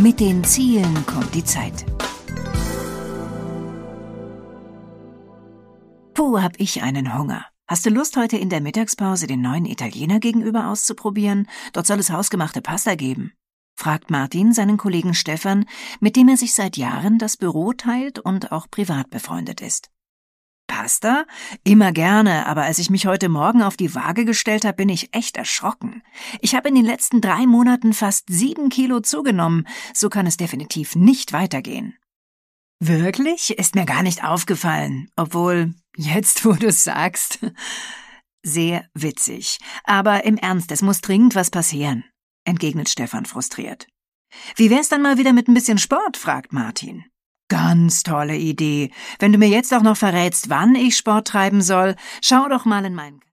Mit den Zielen kommt die Zeit. Puh, hab ich einen Hunger. Hast du Lust, heute in der Mittagspause den neuen Italiener gegenüber auszuprobieren? Dort soll es hausgemachte Pasta geben, fragt Martin seinen Kollegen Stefan, mit dem er sich seit Jahren das Büro teilt und auch privat befreundet ist. Pasta? Immer gerne, aber als ich mich heute Morgen auf die Waage gestellt habe, bin ich echt erschrocken. Ich habe in den letzten 3 Monaten fast 7 Kilo zugenommen. So kann es definitiv nicht weitergehen. Wirklich? Ist mir gar nicht aufgefallen. Obwohl, jetzt wo du es sagst. Sehr witzig. Aber im Ernst, es muss dringend was passieren, entgegnet Stefan frustriert. Wie wär's dann mal wieder mit ein bisschen Sport, fragt Martin. Ganz tolle Idee. Wenn du mir jetzt auch noch verrätst, wann ich Sport treiben soll, schau doch mal in meinen